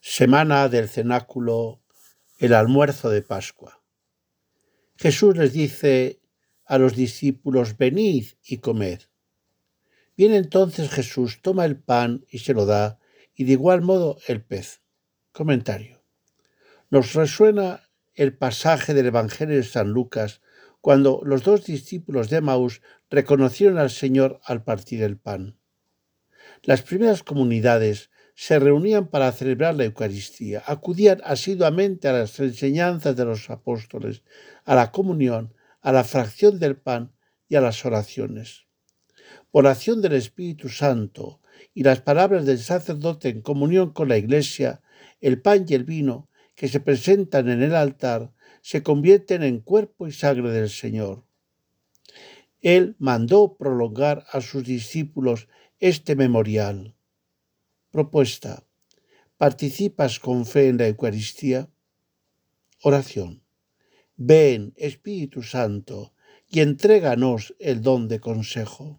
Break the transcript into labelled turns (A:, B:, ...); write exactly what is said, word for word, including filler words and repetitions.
A: Semana del cenáculo, el almuerzo de Pascua. Jesús les dice a los discípulos: venid y comed. Viene entonces Jesús, toma el pan y se lo da, y de igual modo el pez. Comentario. Nos resuena el pasaje del Evangelio de San Lucas, cuando los dos discípulos de Emaús reconocieron al Señor al partir el pan. Las primeras comunidades se reunían para celebrar la Eucaristía, acudían asiduamente a las enseñanzas de los apóstoles, a la comunión, a la fracción del pan y a las oraciones. Por acción del Espíritu Santo y las palabras del sacerdote en comunión con la Iglesia, el pan y el vino que se presentan en el altar se convierten en cuerpo y sangre del Señor. Él mandó prolongar a sus discípulos este memorial. Propuesta: ¿participas con fe en la Eucaristía? Oración: ven, Espíritu Santo, y entréganos el don de consejo.